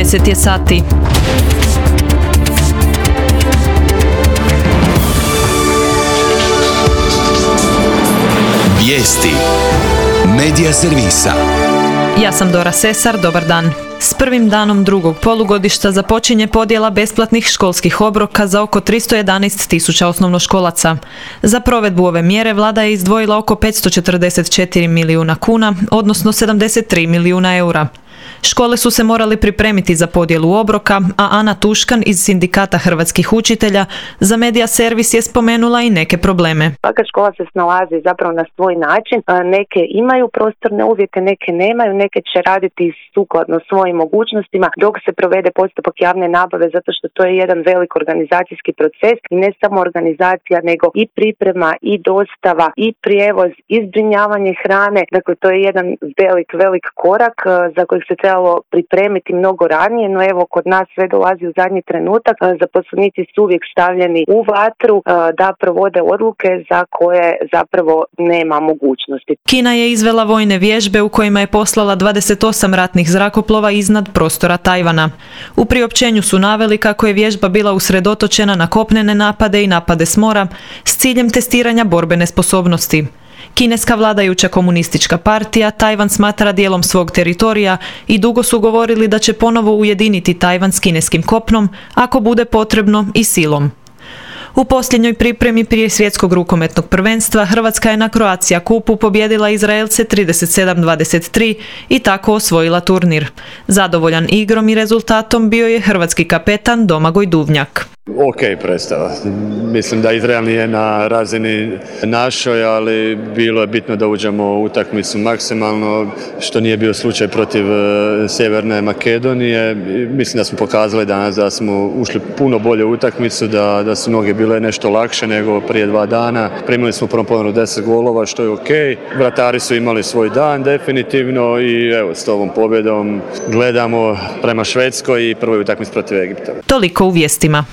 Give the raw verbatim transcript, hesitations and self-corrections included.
deset je sati. Vijesti Medija servisa. Ja sam Dora Sesar, dobar dan. S prvim danom drugog polugodišta započinje podjela besplatnih školskih obroka za oko tristo jedanaest tisuća osnovnoškolaca. Za provedbu ove mjere vlada je izdvojila oko petsto četrdeset četiri milijuna kuna, odnosno sedamdeset tri milijuna eura. Škole su se morali pripremiti za podjelu obroka, a Ana Tuškan iz Sindikata hrvatskih učitelja za Medija servis je spomenula i neke probleme. Svaka škola se snalazi zapravo na svoj način. Neke imaju prostorne uvjete, neke nemaju, neke će raditi sukladno svojim mogućnostima dok se provede postupak javne nabave, zato što to je jedan velik organizacijski proces i ne samo organizacija, nego i priprema, i dostava, i prijevoz, i zbrinjavanje hrane. Dakle, to je jedan velik, velik korak za kojeg se trebalo pripremiti mnogo ranije, no evo kod nas sve dolazi u zadnji trenutak. Zaposlenici su uvijek stavljeni u vatru da provode odluke za koje zapravo nema mogućnosti. Kina je izvela vojne vježbe u kojima je poslala dvadeset osam ratnih zrakoplova iznad prostora Tajvana. U priopćenju su naveli kako je vježba bila usredotočena na kopnene napade i napade s mora s ciljem testiranja borbene sposobnosti. Kineska vladajuća komunistička partija Tajvan smatra dijelom svog teritorija i dugo su govorili da će ponovo ujediniti Tajvan s kineskim kopnom, ako bude potrebno i silom. U posljednjoj pripremi prije svjetskog rukometnog prvenstva Hrvatska je na Croatia Cupu pobijedila Izraelce trideset sedam dvadeset tri i tako osvojila turnir. Zadovoljan igrom i rezultatom bio je hrvatski kapetan Domagoj Duvnjak. Ok predstava. Mislim da Izrael nije na razini našoj, ali bilo je bitno da uđemo u utakmicu maksimalno, što nije bio slučaj protiv Sjeverne Makedonije. Mislim da smo pokazali danas da smo ušli puno bolje u utakmicu, da, da su noge bile nešto lakše nego prije dva dana. Primili smo u prvom poluvremenu deset golova, što je ok. Vratari su imali svoj dan definitivno i evo, s ovom pobjedom gledamo prema Švedskoj i prvoj utakmici protiv Egipta. Toliko u vijestima.